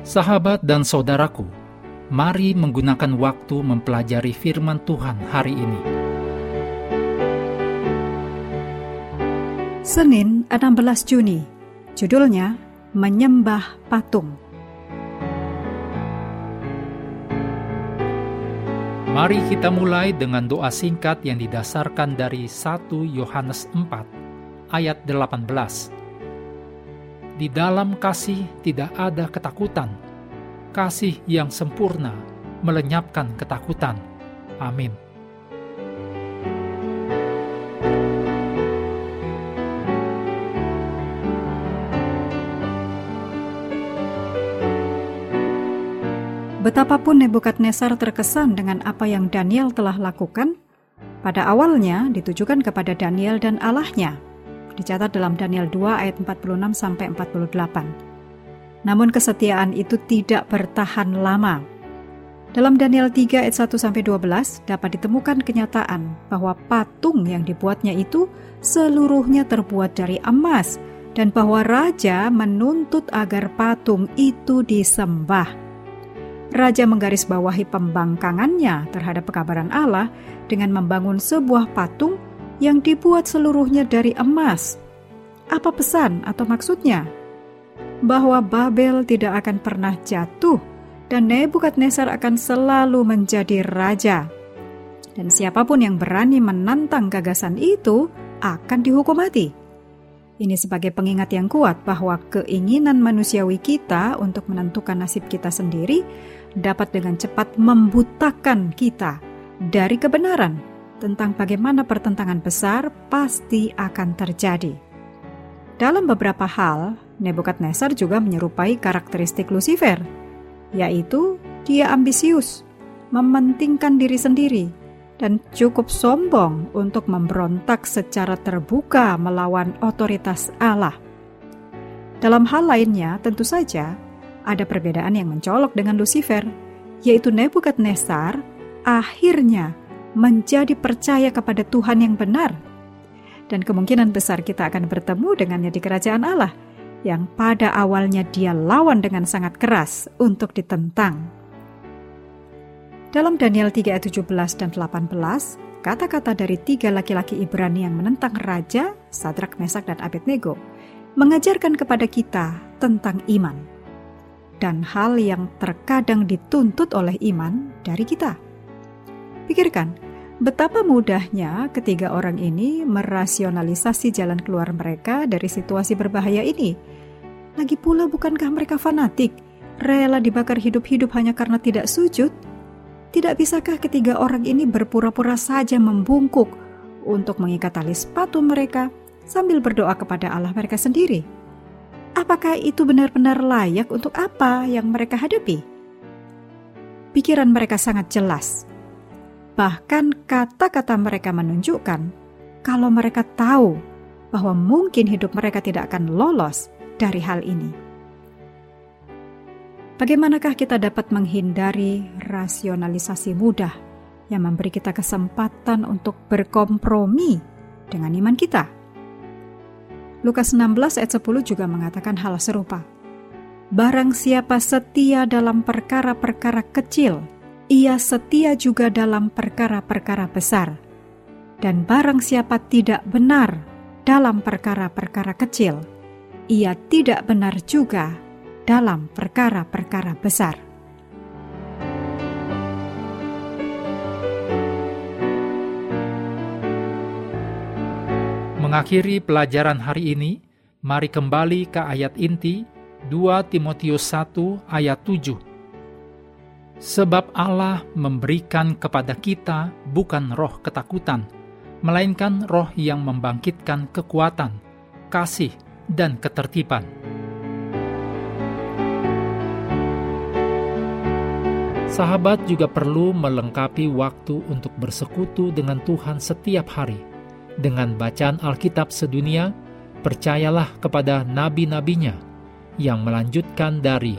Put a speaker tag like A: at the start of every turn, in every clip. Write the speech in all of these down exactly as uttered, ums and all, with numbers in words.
A: Sahabat dan saudaraku, mari menggunakan waktu mempelajari firman Tuhan hari ini.
B: Senin enam belas Juni, judulnya Menyembah Patung.
A: Mari kita mulai dengan doa singkat yang didasarkan dari satu Yohanes empat ayat delapan belas. Di dalam kasih tidak ada ketakutan. Kasih yang sempurna melenyapkan ketakutan. Amin.
B: Betapapun Nebukadnezar terkesan dengan apa yang Daniel telah lakukan, pada awalnya ditujukan kepada Daniel dan Allahnya. Dicatat dalam Daniel dua ayat empat puluh enam sampai empat puluh delapan. Namun kesetiaan itu tidak bertahan lama. Dalam Daniel tiga ayat satu sampai dua belas dapat ditemukan kenyataan bahwa patung yang dibuatnya itu seluruhnya terbuat dari emas dan bahwa raja menuntut agar patung itu disembah. Raja menggarisbawahi pembangkangannya terhadap pekabaran Allah dengan membangun sebuah patung yang dibuat seluruhnya dari emas. Apa pesan atau maksudnya? Bahwa Babel tidak akan pernah jatuh dan Nebukadnezar akan selalu menjadi raja. Dan siapapun yang berani menantang gagasan itu akan dihukum mati. Ini sebagai pengingat yang kuat bahwa keinginan manusiawi kita untuk menentukan nasib kita sendiri dapat dengan cepat membutakan kita dari kebenaran tentang bagaimana pertentangan besar pasti akan terjadi. Dalam beberapa hal, Nebukadnezar juga menyerupai karakteristik Lucifer, yaitu dia ambisius, mementingkan diri sendiri, dan cukup sombong untuk memberontak secara terbuka melawan otoritas Allah. Dalam hal lainnya, tentu saja, ada perbedaan yang mencolok dengan Lucifer, yaitu Nebukadnezar akhirnya menjadi percaya kepada Tuhan yang benar. Dan kemungkinan besar kita akan bertemu dengannya di kerajaan Allah, yang pada awalnya dia lawan dengan sangat keras untuk ditentang. Dalam Daniel tiga ayat tujuh belas dan delapan belas, kata-kata dari tiga laki-laki Ibrani yang menentang Raja, Sadrak, Mesak, dan Abednego, mengajarkan kepada kita tentang iman. Dan hal yang terkadang dituntut oleh iman dari kita. Pikirkan, betapa mudahnya ketiga orang ini merasionalisasi jalan keluar mereka dari situasi berbahaya ini. Lagi pula bukankah mereka fanatik, rela dibakar hidup-hidup hanya karena tidak sujud? Tidak bisakah ketiga orang ini berpura-pura saja membungkuk untuk mengikat tali sepatu mereka sambil berdoa kepada Allah mereka sendiri? Apakah itu benar-benar layak untuk apa yang mereka hadapi? Pikiran mereka sangat jelas. Bahkan kata-kata mereka menunjukkan kalau mereka tahu bahwa mungkin hidup mereka tidak akan lolos dari hal ini. Bagaimanakah kita dapat menghindari rasionalisasi mudah yang memberi kita kesempatan untuk berkompromi dengan iman kita? Lukas enam belas ayat sepuluh juga mengatakan hal serupa. Barang siapa setia dalam perkara-perkara kecil, ia setia juga dalam perkara-perkara besar. Dan barang siapa tidak benar dalam perkara-perkara kecil, ia tidak benar juga dalam perkara-perkara besar.
A: Mengakhiri pelajaran hari ini, mari kembali ke ayat inti dua Timotius satu ayat tujuh. Sebab Allah memberikan kepada kita bukan roh ketakutan, melainkan roh yang membangkitkan kekuatan, kasih, dan ketertiban. Sahabat juga perlu melengkapi waktu untuk bersekutu dengan Tuhan setiap hari. Dengan bacaan Alkitab sedunia, percayalah kepada nabi-nabinya yang melanjutkan dari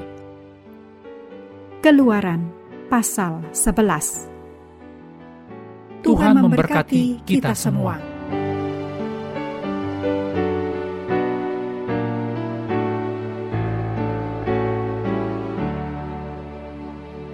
B: Keluaran pasal sebelas.
A: Tuhan memberkati kita semua.